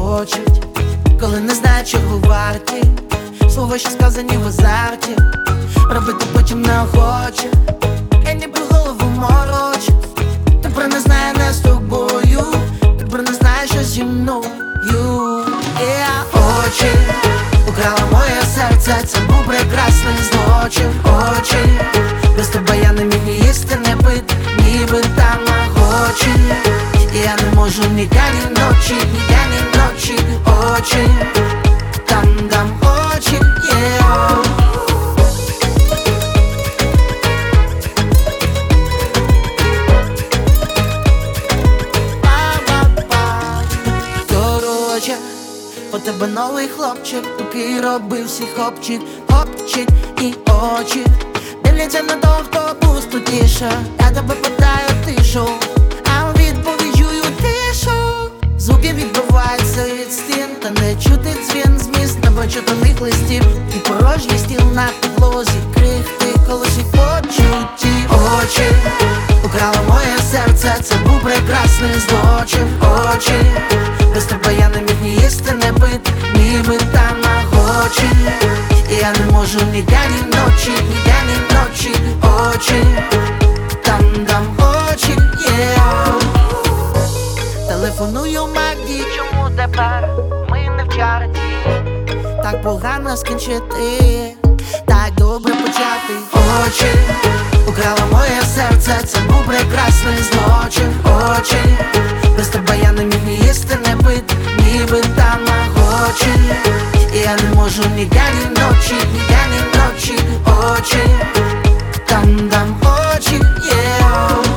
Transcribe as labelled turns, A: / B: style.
A: хочуть, коли не знають, чого варті. Слова, що сказані в азарті, робити потім неохоче. Я ніби голову морочу. Тепер не знаю, не з тобою, тепер не знаю, що зі мною. Очі украла моє серце, це був прекрасний злочин. Очі, без тебе я не міг ні їсти, не пити, ніби тамагочі. Я не можу ні дня, ні ночі, ні дня, ні ночі. Очі, там очі, yeah. Короче, по тебе новий хлопчик, який робив всіх хопчик, хопчик і очі дивляться на того, хто пустотіше. Я тебе питаю, ти шо, а відповідь чую тишу. Звуки відбиваються від стін, та не чути дзвін зміст непочитаних листів. І порожній стіл на підлозі, крихти колишніх почуттів. Очі украла моє серце, це був прекрасний злочин. Очі, без тебе я не міг ні їсти, не пити, ніби тамагочі. Я не можу ні дня, ні ночі, ні дня, ні ночі. Очі, там очі, yeah. Телефоную Магді, чому тепер ми не в чарті? Так погано скінчити, так добре почати. Очі украла моє серце, це був прекрасний злочин. Очі, без тебе я не міг ні їсти, не пити, ніби тамагочі. Я не можу ні дня, ні ночі, ні дня, ні ночі. Очі, там очі, yeah.